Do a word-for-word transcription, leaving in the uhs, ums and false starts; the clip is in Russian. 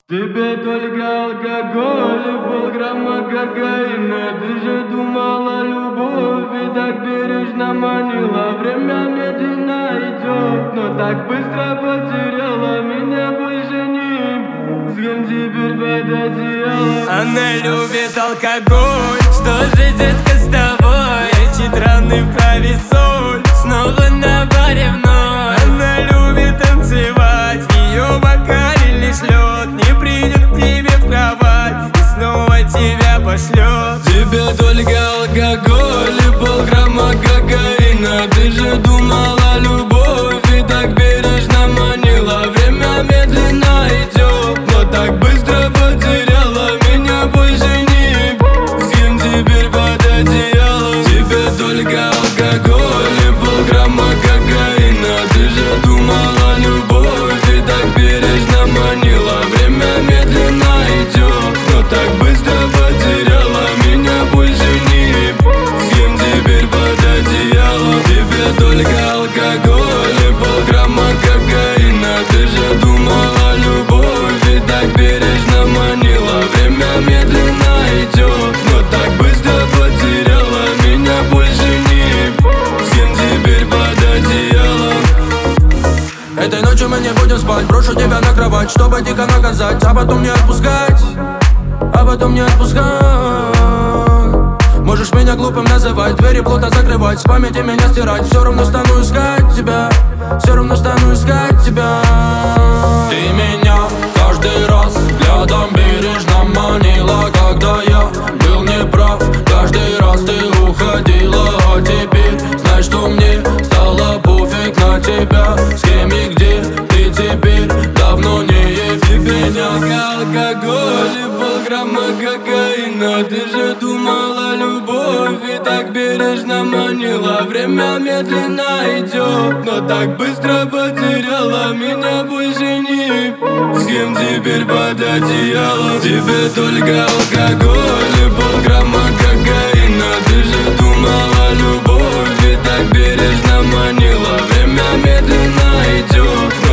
Тебе только алкоголь и полграмма кокаина. Ты же думала, любовь и так бережно манила. Время медленно идет, но так быстро потеряла. Меня больше не с кем теперь под одеялом. Она любит алкоголь, что же, детка, с тобой? Эти раны вправе соль, снова на баре вновь. Она любит танцевать, в ее бокале лишь лед. Не придет к тебе в кровать и снова тебя пошлет. Тебе только алкоголь и полграмма кокаина. Ты же думала, любовь и так бережно манила. Время медленно идет, но так быстро потеряла. Меня больше не с кем теперь под одеялом. Тебе только алкоголь и полграмма кокаина. Ты же думала, любовь и так бережно манила. Время медленно идет, но так быстро потеряла. Меня больше не с кем теперь под одеялом. Тебе только алкоголь и полграмма кокаина. Ты же думала, любовь и так бережно манила. Время медленно идет, но так быстро потеряла. Меня больше не с кем теперь под одеялом. Этой ночью мы не будем спать, брошу тебя на кровать, чтобы дико наказать, а потом не отпускать, а потом не отпускать. Можешь меня глупым называть, двери плотно закрывать, с памяти меня стирать. Все равно стану искать тебя, все равно стану искать тебя. Ты меня каждый раз взглядом бережно манила. Когда я был неправ, каждый раз ты уходила. А теперь знай, что мне стало пофиг на тебя. С кем и где ты теперь давно не есть. Тебе только алкоголь и полграмма кокаина. Ты же думала, любовь и так бережно манила. Время медленно идет, но так быстро потеряла. Меня больше не с кем теперь под одеялом. Тебе только алкоголь и полграмма кокаина. Ты же думала, любовь и так бережно манила. Время медленно идет,